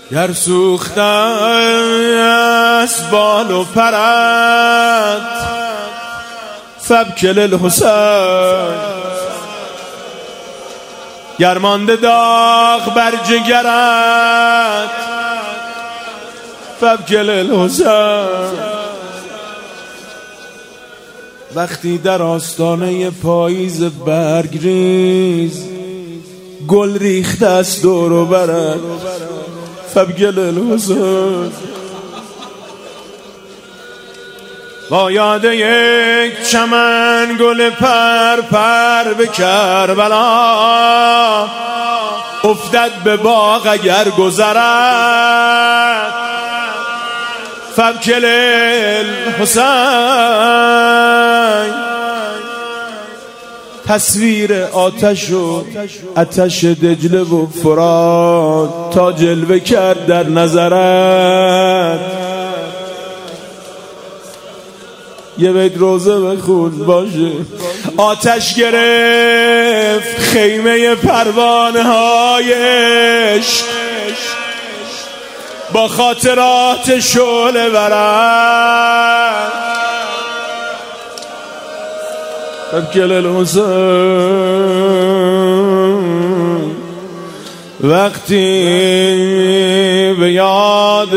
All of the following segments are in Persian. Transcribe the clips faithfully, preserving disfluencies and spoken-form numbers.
گر سوخته است بال و پرت فابکل الحسین، گر مانده داغ بر جگرت فابکل الحسین. وقتی در آستانه پاییز برگریز گل ریخته است دور و برت فابکل الحسین. با یاد یک چمن گل پر پر به کربلا افتد به باغ اگر گذرد فابکل الحسین. تصویر آتش و آتش دجله و فرات تا جلوه کرد در نظرت یه بیت روزه بخون باشه. آتش گرفت خیمه پروانه های عشق با خاطرات شعله ورم فابکل الحسین. وقتی به یاد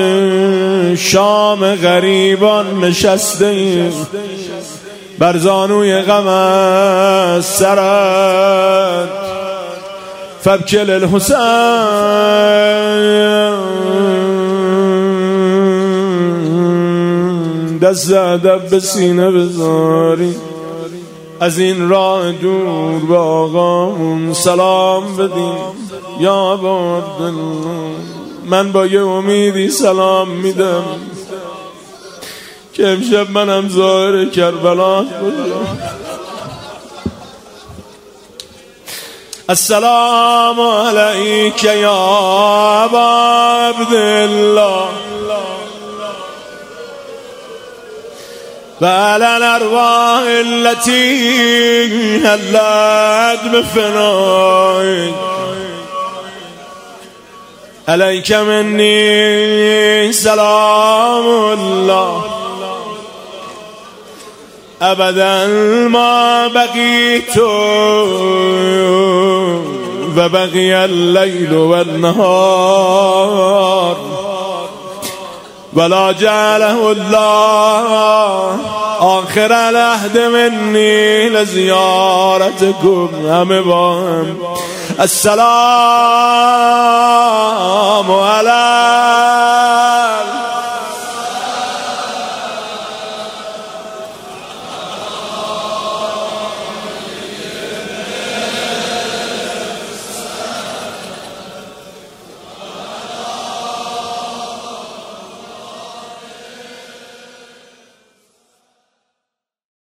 شام غریبان نشسته ایم بر زانوی غم از سرت فابکل الحسین. دست ادب به سینه بذاری از این راه دور به آقامون سلام بدیم. یا ابا عبدالله من با یه امیدی سلام میدم که امشب منم ظاهر کربلا باشم. السلام علیک یا ابا عبدالله و علی الارواح التي هلت بفنائك علیک منی سلام الله ابدا ما بقیت و بقی اللیل و النهار ولا جعله الله آخر العهد منی لزیارتکم. همه با هم السلام